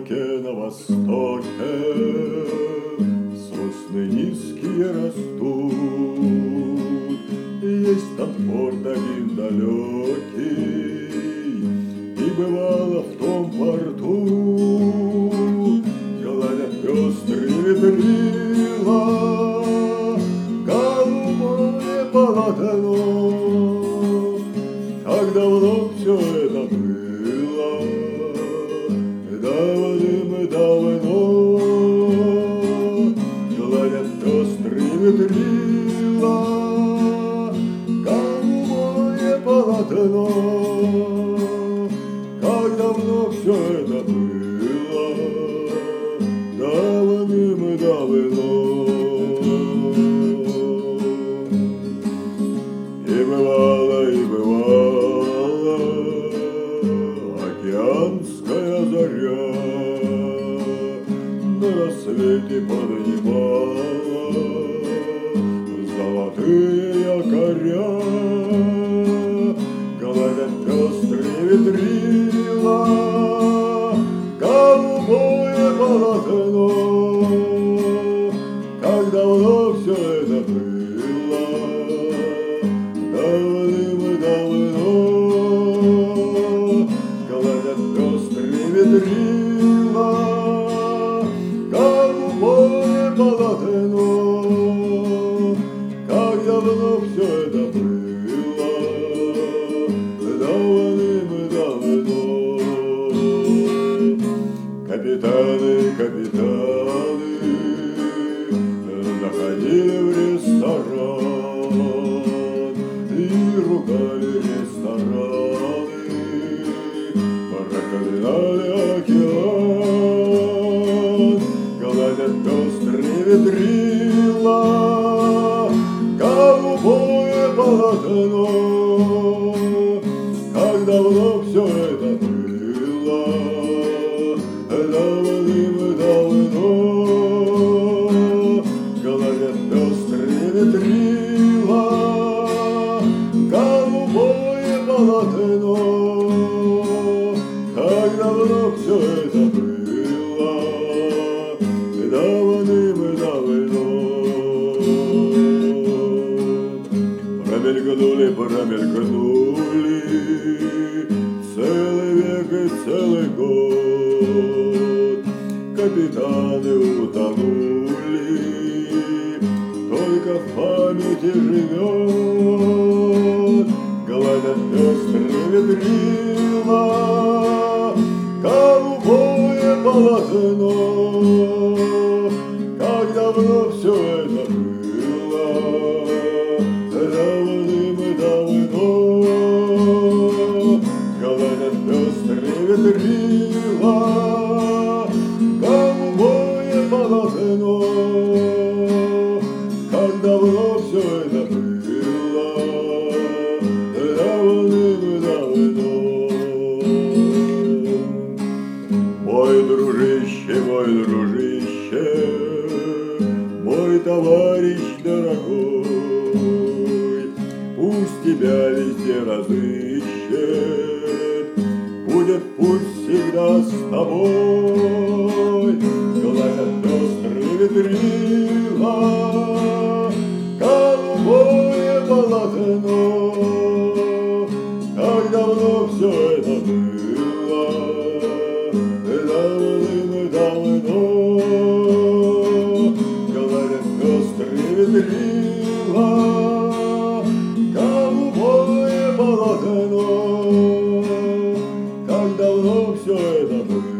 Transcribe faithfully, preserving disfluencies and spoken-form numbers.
востоке, на востоке сосны низкие растут. Есть там порт один далекий, и бывало в том порту гладят пестрые ветрила голубое полотно. Как давно все это было, давным-давно, гладят пестрые ветрила голубое полотно. Как давно все это было, давным-давно. И бывало, и бывало океанская заря на рассвете поднимала золотые якоря. Гладят пестрые ветрила голубое полотно. Как давно все это было, давным-давно, гладят пестрые ветрила голубое полотно. Как давно все это было, давным-давно. Капитаны, капитаны заходили в ресторан и ругали рестораны, проклинали океан. Гладят пестрые ветрила голубое полотно. Как давно все это было, давным-давно, гладят пестрые ветрила голубое полотно. Как давно все это было, давным-давно. Промелькнули, промелькнули целый век и целый год. Капитаны утонули, только в памяти живет. Гладят пестрые ветрила голубое полотно. Как давно все это было, давным-давно, гладят пестрые ветрила голубое полотно. Как давно все это было, давным-давно. Мой дружище, мой дружище, мой товарищ дорогой, пусть тебя везде разыщет, будет пусть всегда с тобой. Гладят пестрые ветрила голубое полотно. Как давно все это было, давным-давно, гладят пестрые ветрила голубое полотно. Как давно все это было.